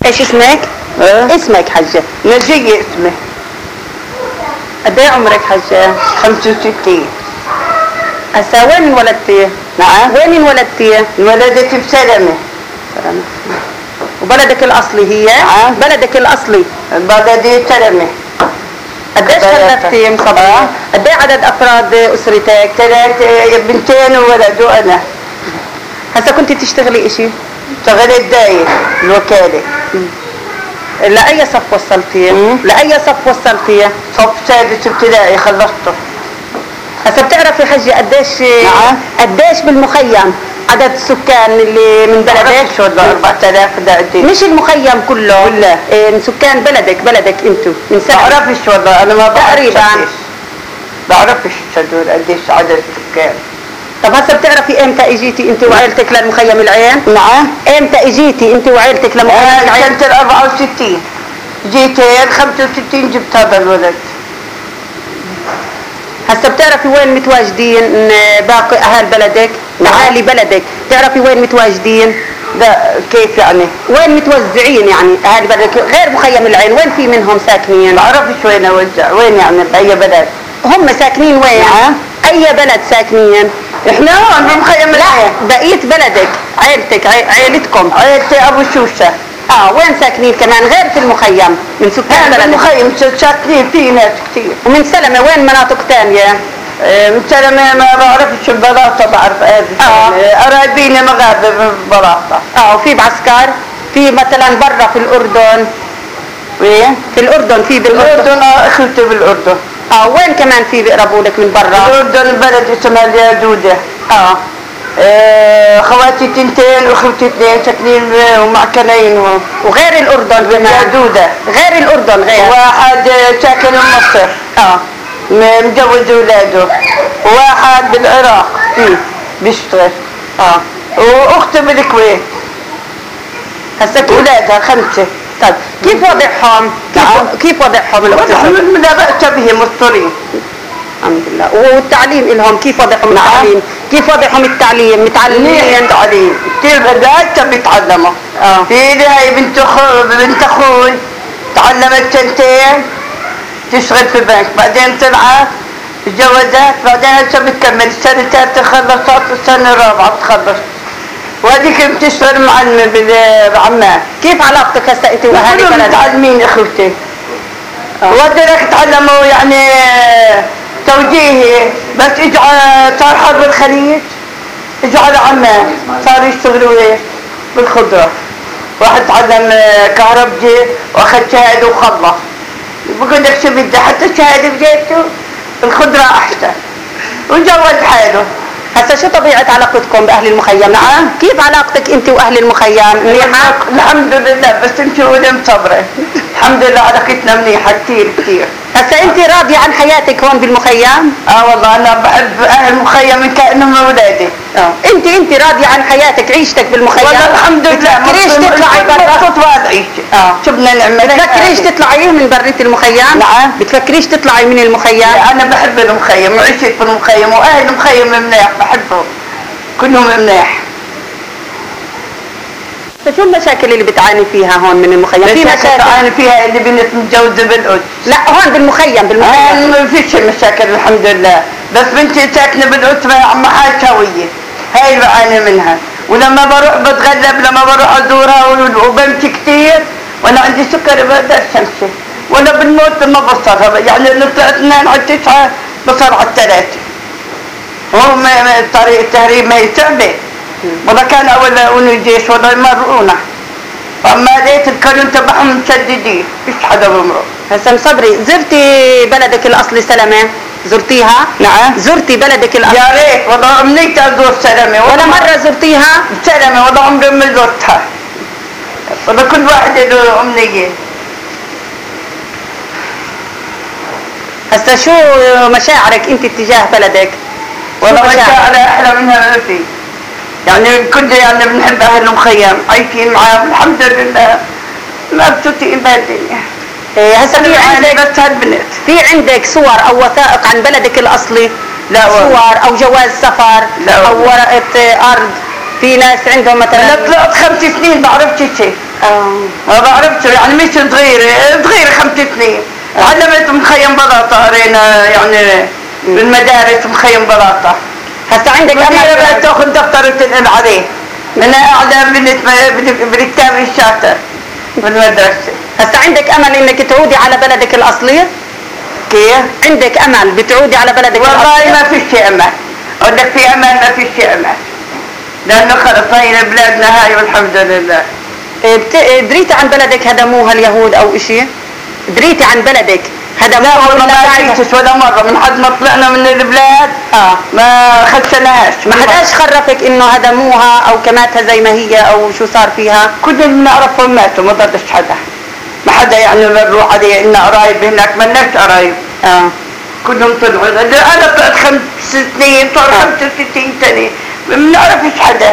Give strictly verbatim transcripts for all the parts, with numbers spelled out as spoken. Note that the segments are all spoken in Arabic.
ايش اسمك؟ اه اسمك حجة؟ نجية اسمي. قد ايه عمرك حجة؟ خمسة وستين. هسا وين انولدتي؟ نعم. وين انولدتي؟ انولدت بسلمة. وبلدك الاصلي هي؟ نعم. بلدك الاصلي بلدي سلمة. قديش خلفتي مصبرة؟ قد ايه عدد افراد اسرتك؟ ثلاث بنتين وولد وانا. هسا كنتي تشتغلي اشي؟ اشتغلت داير الوكالة. لأي صف وصلتي؟ لأي صف وصلتي؟ صف سادس ابتدائي خلصته. هسا بتعرفي حجي قديش نعم. قديش بالمخيم عدد السكان اللي من بلدك؟ شو أربعة آلاف قديش؟ مش المخيم كله ولا إيه من سكان بلدك بلدك انتو من سنة؟ بعرفش والله انا ما بعرف تقريبا بعرفش هدول قديش عدد السكان. طب هسا بتعرفي امتى اجيتي انت وعيلتك للمخيم العين؟ نعم. امتى اجيتي انت وعيلتك لمخيم العين؟ سنة ال أربعة وستين جيت هيك خمسة وستين جبت هذا الولد. هسا بتعرفي وين متواجدين باقي اهل بلدك؟ اهالي بلدك بتعرفي وين متواجدين؟ لا كيف يعني؟ وين متوزعين يعني اهالي بلدك غير مخيم العين وين في منهم ساكنين؟ بعرفش وين اوزع وين يعني باي بلد؟ هم ساكنين وين؟ نعم. اي بلد ساكنين؟ احنا هون بمخيم العين. بقية بلدك عيلتك عيلتكم؟ عيلتي ابو شوشة. اه وين ساكنين كمان غير في المخيم من سكان بلدك؟ المخيم ساكنين في ناس كثير. ومن سلمة وين مناطق ثانية؟ من سلمة ما بعرفش البلاطة بعرف اه قرايبيني مغاربة بالبلاطة. اه وفي بعسكر؟ في مثلا برا في الأردن؟ وين؟ في الأردن في بالأردن؟ الأردن اخوتي بالأردن. اه وين كمان في بيقربوا لك من برا؟ الأردن بلد اسمها اليادودة. اه اه خواتي تنتين واخوتي اثنين ساكنين ومعكنين و... وغير الأردن باليادودة. غير الأردن غير واحد ساكن بمصر. اه متجوز اولاده. واحد بالعراق فيه بيشتغل. اه واختي بالكويت. هسا اولادها خمسة. طيب كيف وضعهم؟ كيف, كيف وضعهم وضعهم لا بأس بهم مستورين الحمد لله. والتعليم لهم كيف وضعهم؟ نعم. التعليم كيف وضعهم التعليم؟ متعلمين؟ التعليم كثير بدأت بيتعلموا. اه في لي هاي بنت اخو بنت اخوي تعلمت سنتين تشتغل في بنك بعدين طلعت تجوزت بعدين هسه بتكمل السنة الثالثة خلصت والسنة الرابعة تخلص. وهذيك بتشتغل معلمة بعمان. كيف علاقتك هسه انت واهالي بلدك؟ متعلمين اخوتي. ودرك تعلموا يعني توجيهي بس اجوا صار حرب الخليج اجوا على عمان صاروا يشتغلوا ايش؟ بالخضرة. واحد تعلم كهربجي واخذ شهادة وخلص. بقول لك شو بدي حتى الشهادة بجيبته الخضرة احسن وجوز حاله. هسا شو طبيعة علاقتكم بأهل المخيم؟ نعم. كيف علاقتك أنت وأهل المخيم؟ منيحة؟ الحمد لله بس أنت ولي مصبرة. الحمد لله علاقتنا منيحة كثير كثير. هسا أنت راضية عن حياتك هون بالمخيم؟ اه والله أنا بحب أهل المخيم كأنهم أولادي. اه أنت أنت راضية عن حياتك عيشتك بالمخيم؟ والله الحمد لله. بتفكريش تطلعي برا؟ مبسوط عيشتي. اه شو بدنا نعمل؟ بتفكريش تطلعي من برية المخيم؟ نعم. بتفكريش تطلعي من المخيم؟ أنا بحب المخيم وعشت في المخيم وأهل المخيم منيح بحبهم كلهم منيح. شو المشاكل اللي بتعاني فيها هون من المخيم؟ في مشاكل بتعاني فيها اللي بنت متجوزة بالقدس. لا هون بالمخيم بالمخيم ما فيش مشاكل الحمد لله بس بنتي ساكنة بالقدس مع حالة هوية هاي اللي بعاني منها. ولما بروح بتغلب لما بروح ازورها وبمشي كثير وانا عندي سكر بقدرش امشي ولا بالموت ما بصرها يعني نطلع اثنين على تسعة بصر على الثلاثة. هو طريق التهريب ما هي صعبة. والله كان اول اونوا الجيش والله يمرقونا. اما لقيت القانون تبعهم مسددين فيش حدا بمرق. هسا مصبري زرتي بلدك الاصلي سلمة؟ زرتيها؟ نعم. زرتي بلدك الاصلي؟ يا ريت والله امنيت ازور سلمة ولا مرة زرتيها؟ سلمة والله عمري ما زرتها. والله كل واحد له امنية. هسا شو مشاعرك انت اتجاه بلدك؟ والله مشاعر احلى منها ما في. يعني كل يعني بنحب اهل المخيم عايشين معاهم الحمد لله مبسوطين بهالدنيا. إيه هسا في عندك بس هالبنت في عندك صور او وثائق عن بلدك الاصلي؟ لا صور او جواز سفر لا او ورقة ارض؟ في ناس عندهم مثلا انا طلعت خمس سنين بعرفش شيء. اه ما بعرفش يعني مش صغيرة صغيرة خمس سنين علمت مخيم بلاطة قرينا يعني بالمدارس مخيم بلاطة. هسه عندك مديرة بقى امل تاخذ دفتر وتنقل عليه. أنا قاعدة بالكتاب الشاطر بالمدرسة. هسه عندك امل انك تعودي على بلدك الاصلي؟ كيف؟ عندك امل بتعودي على بلدك والله الاصلي؟ ما فيش امل. اقول لك في امل ما فيش امل. لانه خلص هي بلادنا هاي والحمد لله. إيه بت... إيه دريتي عن بلدك هدموها اليهود او اشي؟ دريتي عن بلدك هدموها ولا ما بعدها؟ فيش ولا مرة من حد ما طلعنا من البلاد اه ما خدناهاش. ما حداش خرفك انه هدموها او كماتها زي ما هي او شو صار فيها؟ كل اللي بنعرفهم ماتوا ما ضلش حدا. ما حدا يعني بنروح عليه إن قرايب هناك ما لناش قرايب. اه كلهم طلعوا. انا طلعت خمس سنين صار آه. خمسة وستين سنة ما بنعرفش حدا.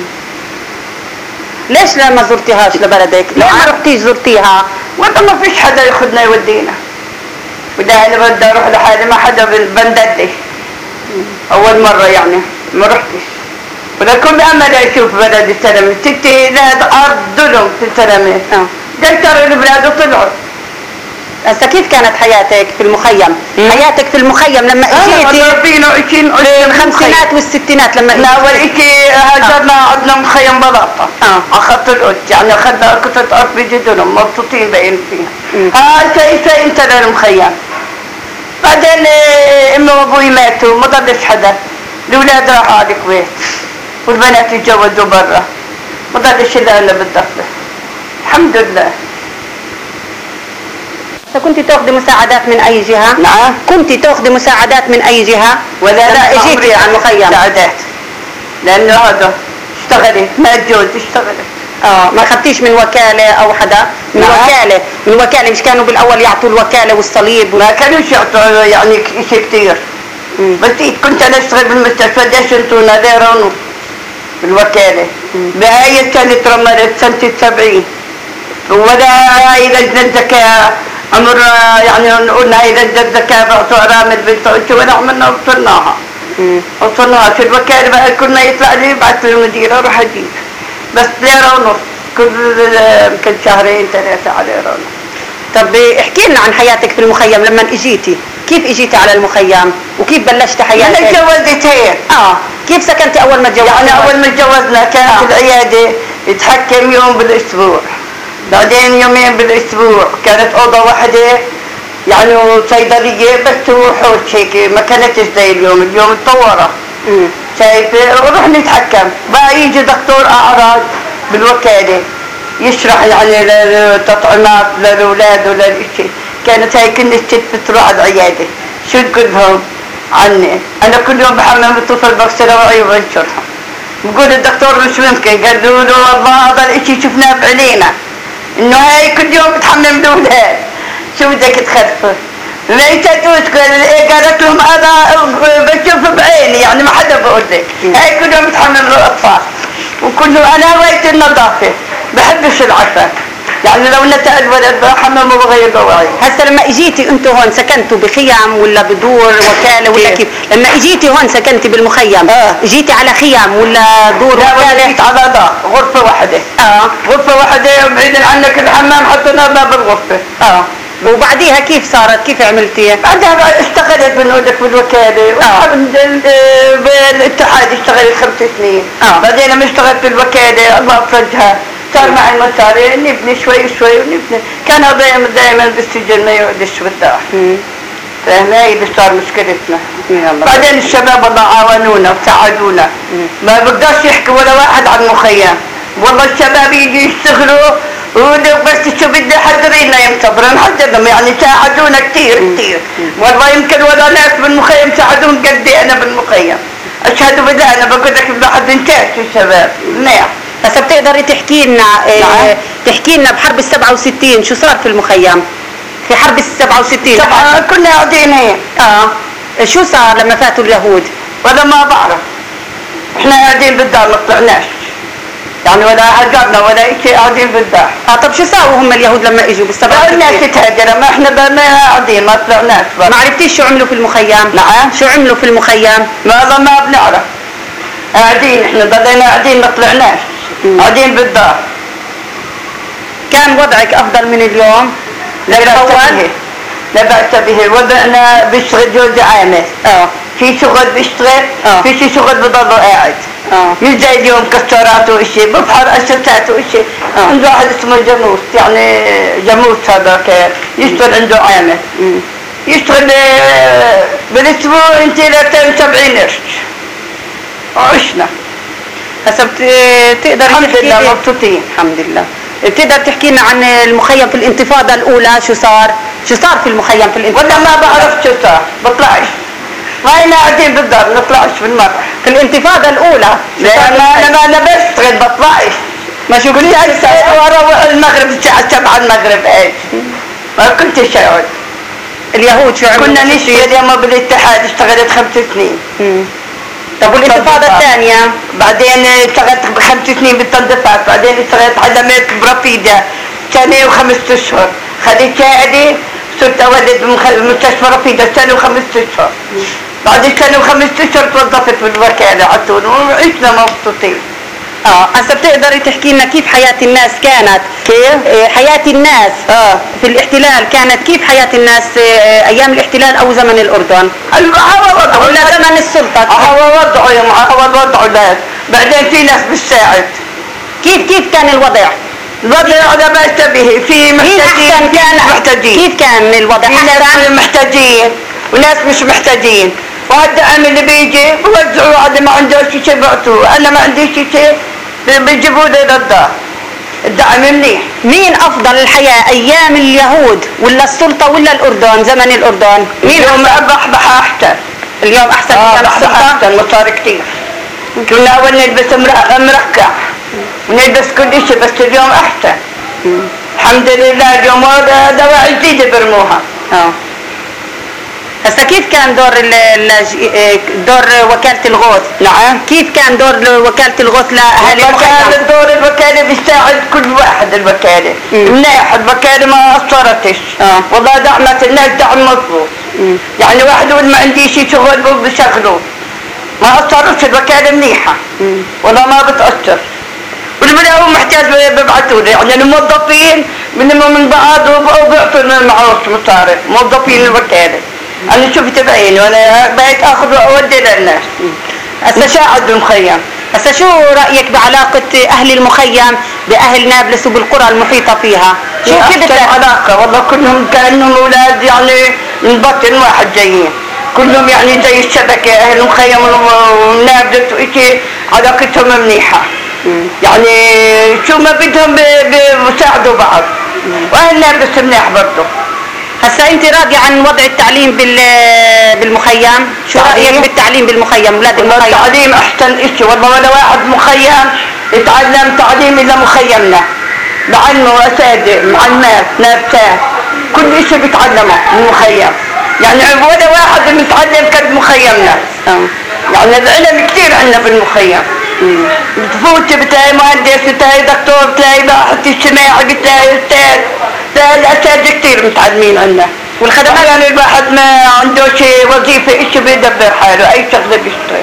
ليش لما زرتيهاش لبلدك؟ ليه ما رحتيش زرتيها؟ والله ما فيش حدا ياخذنا يودينا. وده انا بدي اروح لحالي ما حدا بنددش. اول مرة يعني ما رحتش. ولا كل امل اشوف بلد السلامة. ستي ناد ارض ظلم في السلامة. اه دكتور البلاد وطلعوا. هسه كيف كانت حياتك في المخيم؟ مم. حياتك في المخيم لما اجيتي ربينا عشرين في الخمسينات والستينات لما لا اول اجيتي؟ اشي هاجرنا عندنا مخيم بلاطة. اه على خط القدس يعني اخذنا قطعة ارض بجدهم مبسوطين باين مم. فيها. ها شيء شيء انتهى المخيم. بعدين آه، امي وابوي ماتوا ما ضلش حدا. الاولاد راحوا على الكويت والبنات اتجوزوا برا ما ضلش الا انا بالضفة. الحمد لله. كنت تاخذي مساعدات من اي جهة؟ نعم. كنت تاخذي مساعدات من اي جهة؟ ولا لما لا اجيتي على المخيم؟ مساعدات. لانه هذا اشتغلت ما اتجوز اشتغلت. اه ما اخذتيش من وكالة او حدا؟ من نعم. وكالة من وكالة مش كانوا بالاول يعطوا الوكالة والصليب؟ ما كانوش يعطوا يعني شيء كثير. مم. بس كنت انا اشتغل بالمستشفى قديش انتونا ليرة ونص بالوكالة. بهاي كانت رملت سنة السبعين. ولا هاي لجنة الزكاة عمر يعني نقول هاي لجنة الزكاة بعطوا أرامل بنت أختي ولا عملنا وصلناها. مم. وصلناها في الوكالة بقى كنا يطلع لي يبعث للمدير أروح أجيب. بس ليرة ونص كل يمكن شهرين ثلاثة على ليرة ونص. طب احكي لنا عن حياتك في المخيم لما اجيتي، كيف اجيتي على المخيم وكيف بلشتي أنا حياتك؟ اتجوزت هيك. اه كيف سكنتي اول ما تجوزتي؟ يعني أول ما تجوزنا كانت آه. العيادة يتحكم يوم بالأسبوع. بعدين يومين بالأسبوع كانت أوضة واحدة يعني صيدلية بس وحوش هيك ما كانتش زي اليوم. اليوم اتطورت. مم. شايفة ونروح نتحكم بقى يجي دكتور أعراض بالوكالة يشرح يعني للتطعيمات للأولاد وللإشي. كانت هاي كل الست بتروح على العيادة شو تقول لهم عني. أنا كل يوم بحمل بتصل بغسلها وعي وبنشرها. بقول الدكتور مش ممكن. قالوا له والله هذا الإشي شفناه بعينينا إنه هاي كل يوم بتحمل الأولاد شو بدك تخفف. ليش تقول قالت لهم هذا بشوف بعيني يعني ما حدا بقول لك. هاي كل يوم بتحمل الأطفال وكله أنا هواية النظافة بحبش العفن. يعني لو نتقل الولد بحمم وبغير بواعي. هسه لما اجيتي انتوا هون سكنتوا بخيام ولا بدور وكالة ولا كيف؟ كيف؟ لما اجيتي هون سكنتي بالمخيم آه. اجيتي على خيام ولا دور لا ولا وكالة؟ جيت على دار غرفة واحدة. اه غرفة واحدة بعيدا عنك الحمام حطينا باب الغرفة. اه وبعديها كيف صارت؟ كيف عملتي؟ بعدها بقى اشتغلت بنقولك بالوكالة. آه. بالاتحاد اشتغلت خمس سنين. آه. بعدين لما اشتغلت بالوكالة الله فرجها صار معي مصاري نبني شوي شوي ونبني. كان دائما دائما بالسجن ما يقعدش بالدار. فاهمة هي اللي صار مشكلتنا. يلا. بعدين الشباب الله عاونونا وساعدونا. ما بقدرش يحكي ولا واحد عن مخيم. والله الشباب يجي يشتغلوا بس شو بدي حضري لنا يوم صبرا نحضرهم يعني ساعدونا كثير كثير. والله يمكن ولا ناس بالمخيم ساعدون قدي انا بالمخيم. اشهد بالله انا بقول لك الواحد بنتهش الشباب منيح. هسه بتقدري تحكي لنا إيه نعم. تحكي لنا بحرب ال سبعة وستين شو صار في المخيم؟ في حرب ال سبعة وستين طبعا كنا قاعدين هيك. اه شو صار لما فاتوا اليهود؟ ولا ما بعرف. احنا قاعدين بالدار ما طلعناش. يعني ولا هجرنا ولا شيء قاعدين بالدار. اه طب شو ساووا هم اليهود لما اجوا بالسبعة قلنا وستين؟ تتهجر ما احنا ما قاعدين ما طلعناش. ما عرفتيش شو عملوا في المخيم؟ نعم. شو عملوا في المخيم؟ والله ما بنعرف. قاعدين احنا ضلينا قاعدين ما طلعناش. قاعدين بالدار. كان وضعك افضل من اليوم؟ لا بأس به، لا بأس به. وضعنا بيشتغل جوزي عامل، اه في شغل بيشتغل، آه. في شي شغل بضله قاعد. اه مش زي اليوم كسرات وإشي، بفحر أساسات وإشي. آه. عنده واحد اسمه جاموس، يعني جاموس هذاك يشتغل عنده عامل. مم. يشتغل آه، بالاسبوع انت مئتين وسبعين قرش. وعشنا هسه بتقدر الحمد تحكي لله لي- مبسوطين. الحمد لله. بتقدر تحكي لنا عن المخيم في الانتفاضة الأولى؟ شو صار؟ شو صار في المخيم في الانتفاضة؟ ولا ما بعرف شو صار، بطلعش. هاينا قاعدين بالدار نطلعش بالمرة. في الانتفاضة الأولى شو لا صار؟ ما انا ما انا بشتغل بطلعش. ما شو قلت هسه واروح المغرب الساعة سبعة المغرب ايش؟ ما كنتش اقعد. اليهود شو عملوا؟ كنا نشتغل يوم بالاتحاد، اشتغلت خمس سنين. مم. طب والانتفاضة الثانية؟ بعدين اشتغلت بخمس سنين بالتنظيفات، بعدين اشتغلت علمت برفيدة سنة وخمس اشهر، خدت شهادة صرت اولد بمستشفى رفيدة سنة وخمس اشهر. بعد سنة وخمس اشهر توظفت بالوكالة على طول وعشنا مبسوطين. اه هسه بتقدري تحكي لنا كيف حياة الناس كانت؟ كيف؟ إيه، حياة الناس اه في الاحتلال كانت كيف حياة الناس إيه، ايام الاحتلال او زمن الاردن؟ هو وضعه ولا زمن السلطة؟ هو وضعه يا معا، هو وضعه ناس، بعدين في ناس بتساعد. كيف كيف كان الوضع؟ الوضع على ما اشتبه، في مين محتاجين احسن في كان؟ محتاجين. كيف كان الوضع؟ في ناس احسن؟ محتاجين وناس مش محتاجين، وهالدعم اللي بيجي بوزعوا على ما عنده شيء بيعطوه، انا ما عندي شيء بيجيبوا لي للدار. الدعم منيح. مين افضل الحياة ايام اليهود ولا السلطة ولا الاردن زمن الاردن؟ مين اليوم أفضل؟ بح بح احسن. اليوم احسن من اه ايام بح بح السلطة؟ احسن، مصاري كثير. كنا اول نلبس مرق- مرقع ونلبس كل شيء، بس اليوم احسن. الحمد لله اليوم هذا دواء جديدة برموها. اه هسه كيف كان دور ال- اللاج- إيه، دور وكالة الغوث؟ نعم. كيف كان دور وكالة الغوث لأهالي وكان المخيم؟ دور الوكالة بيساعد كل واحد. الوكالة مم. منيح، الوكالة ما قصرتش. آه. والله دعمت الناس دعم مضبوط. مم. يعني واحد يقول ما عندي شيء شغل بشغله، ما قصرتش. الوكالة منيحة مم. والله ما بتأثر. واللي هو محتاج بيبعثوا له، يعني الموظفين بنموا من بعض وبيعطوا لنا معروف مصاري، موظفين الوكالة. أنا شفت بعيني وأنا بقيت آخذ وأودي للناس. هسه شو نساعد المخيم. هسه شو رأيك بعلاقة أهل المخيم بأهل نابلس وبالقرى المحيطة فيها؟ شو شو كيف كده بتلاقي؟ علاقة؟ والله كلهم كأنهم أولاد يعني من بطن واحد جايين، كلهم يعني زي الشبكة. أهل المخيم ونابلس وإشي علاقتهم منيحة. يعني شو ما بدهم بيساعدوا بعض. وأهل نابلس منيح برضه. هسه أنت راضية عن وضع التعليم بال بالمخيم؟ شو تعليم؟ رأيك بالتعليم بالمخيم أولاد والله المخيم؟ التعليم أحسن إشي، والله ولا واحد مخيم يتعلم تعليم إلا مخيمنا. بعلموا أساتذة معلمات نابسات كل إشي بيتعلمه من المخيم، يعني ولا واحد متعلم قد مخيمنا. آه. يعني العلم كثير عندنا بالمخيم. بتفوتي بتلاقي مهندس، بتلاقي دكتور، بتلاقي باحث اجتماعي، بتلاقي أستاذ، بتلاقي الأساتذة كثير متعلمين عندنا. والخدمات يعني الواحد ما عنده شيء وظيفة إشي بيدبر حاله، أي شغلة بيشتغل.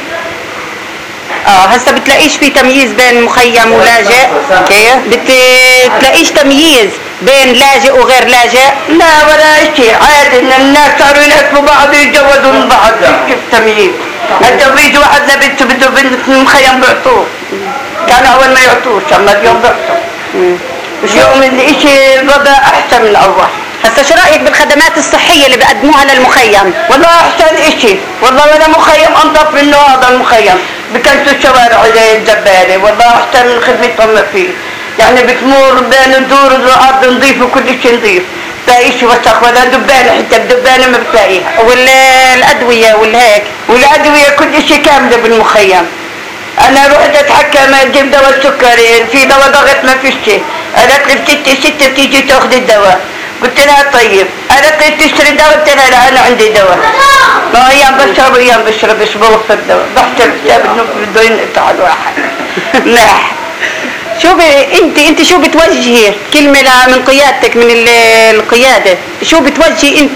اه هسه بتلاقيش في تمييز بين مخيم ولاجئ؟ كيف؟ بتلاقيش تمييز بين لاجئ وغير لاجئ؟ لا ولا شيء، عادي ان الناس صاروا يناسبوا بعض ويتجوزوا من بعض، كيف تمييز؟ هسه بيجي واحد لبنته بده بنت من المخيم بيعطوه، كان اول ما يعطوش اما اليوم بيعطوا. اليوم الاشي الوضع احسن من اول. هسه شو رايك بالخدمات الصحيه اللي بقدموها للمخيم؟ والله احسن اشي، والله ولا مخيم انظف منه هذا المخيم، بكنسوا الشوارع زي الزباله، والله احسن من خدمتهم ما فيه. يعني بتمر بين الدور والارض نظيف وكل شيء نظيف، تلاقي شيء وسخ ولا دبانه، حتى الدبانه ما بتلاقيها. والادويه والهيك والادويه كل شيء كامله بالمخيم. انا رحت اتحكم اجيب دواء السكري، في دواء ضغط ما فيش شيء، قالت لي بستة ستة بتيجي تاخذ الدواء، قلت لها طيب، قالت لي تشتري دواء، قلت لها لا انا عندي دواء. ما ايام بشرب وايام بشرب، مش بوفر دواء، بحسب حساب انه بده ينقطع الواحد. ملاح. شو ب... انت انت شو بتوجهي كلمه ل- من قيادتك من ال- القياده، شو بتوجهي انت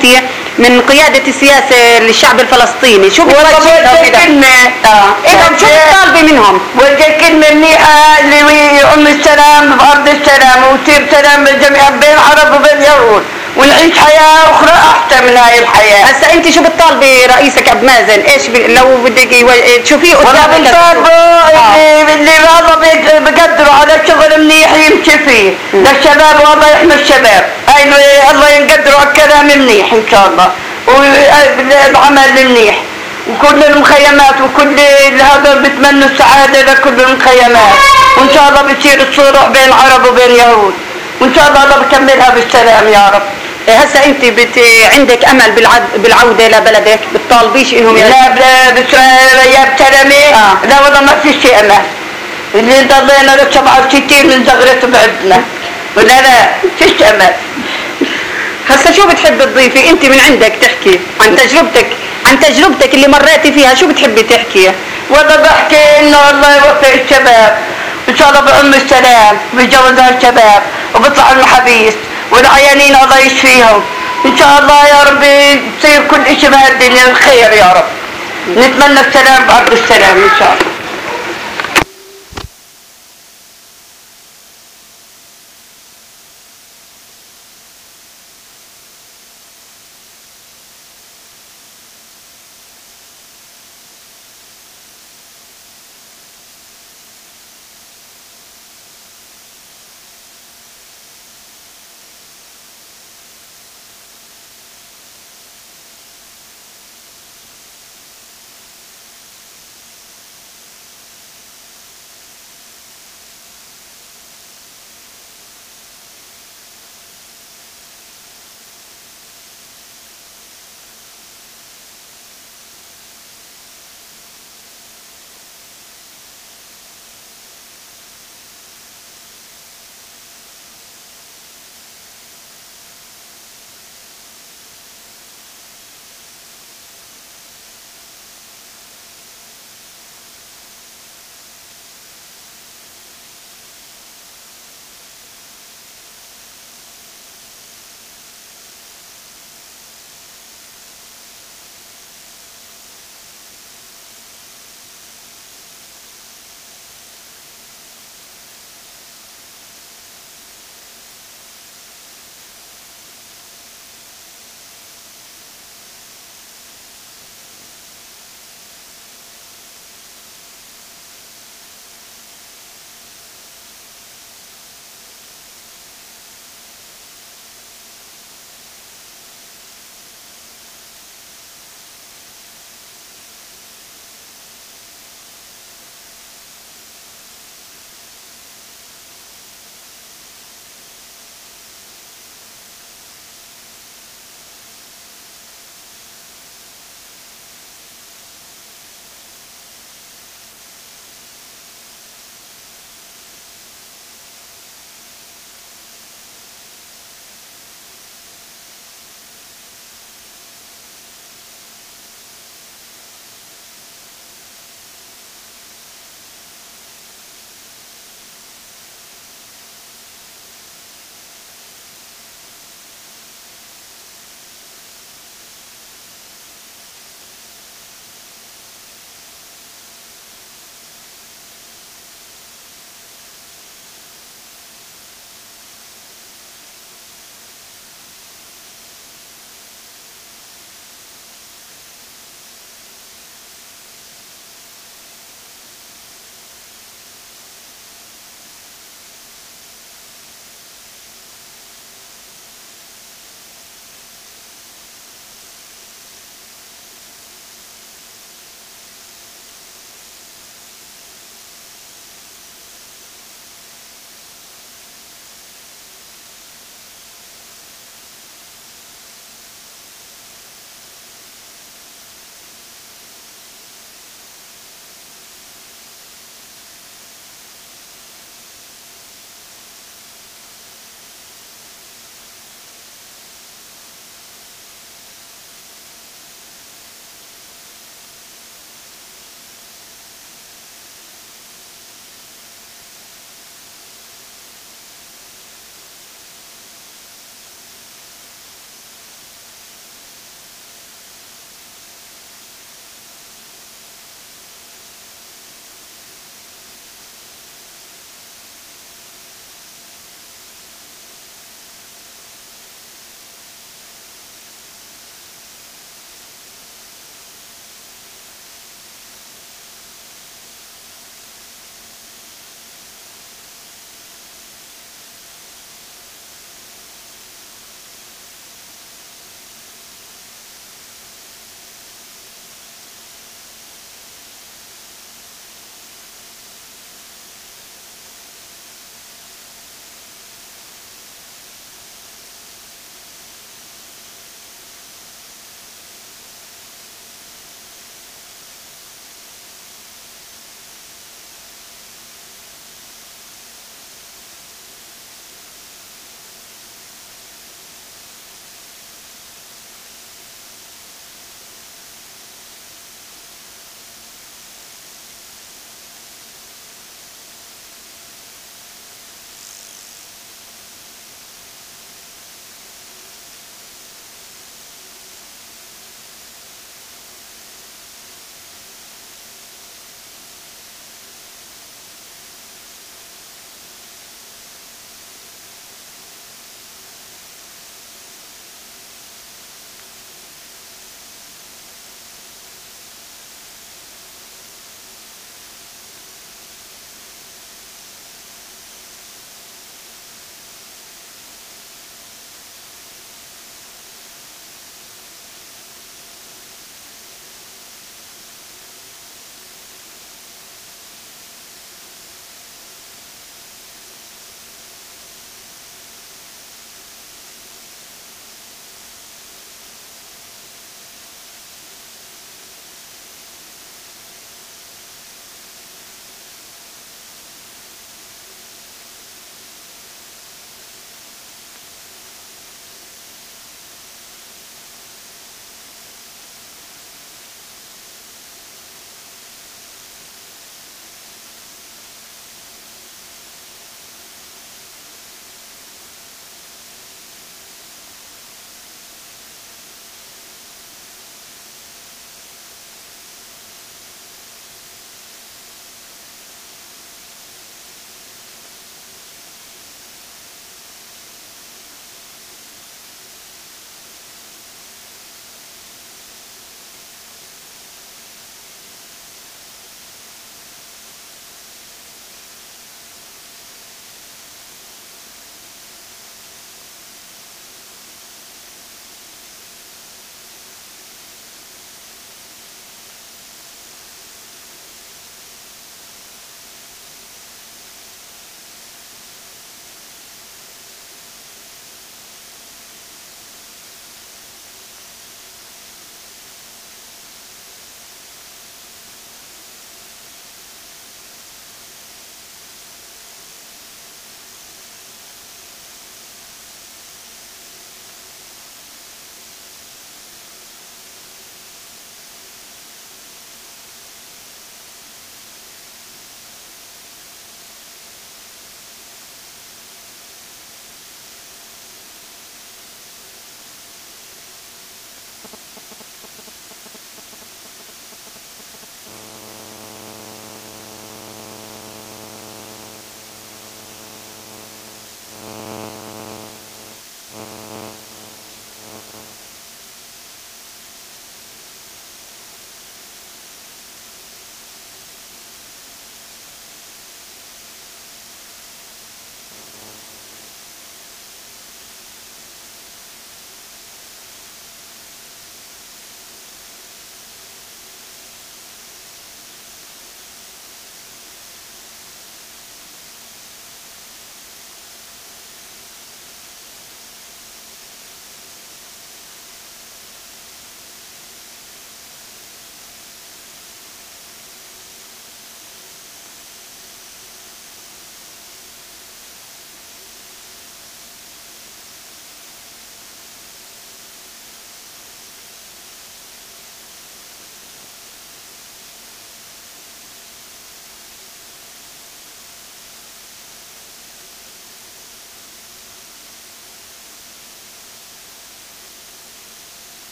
من قيادة السياسة للشعب الفلسطيني، شو والله بتوجه لهم بدي كده؟ كلمة اه إلهم شو بتطالبي منهم؟ وجه كلمة منيحة لأم السلام بأرض السلام وتصير سلام جميعا بين العرب وبين اليهود ونعيش حياة أخرى أحسن من هاي الحياة. هسا أنت شو بتطالبي رئيسك عبد مازن؟ إيش ب... لو بدك يو- تشوفيه والله قدامك؟ بنطالبه اللي اللي والله بيق- بقدروا على شغل منيح يمشي فيه للشباب والله يحمي الشباب هاي اللي الله ينقدروا على الكلام منيح إن شاء الله والعمل منيح وكل المخيمات وكل هذا بتمنوا السعادة لكل المخيمات وإن شاء الله بتصير الصلح بين العرب وبين اليهود وإن شاء الله الله بكملها بالسلام يا رب. هسا انت بت... عندك امل بالعد... بالعوده لبلدك؟ بتطالبيش انهم لا لا بس يا بتلمي آه. لا والله ما في شيء امل اللي ضلينا ل سبعة وستين من زغرة بعدنا ولا لا فيش امل. هسا شو بتحبي تضيفي انت من عندك تحكي عن تجربتك عن تجربتك اللي مريتي فيها؟ شو بتحبي تحكي؟ والله بحكي انه الله يوفق الشباب ان شاء الله بأم السلام بيجوز هالشباب وبيطلعوا المحابيس والعيانين الله يشفيهم ان شاء الله يا ربي تصير كل اشي بهالدنيا الخير يا رب. نتمنى السلام بأرض السلام ان شاء الله.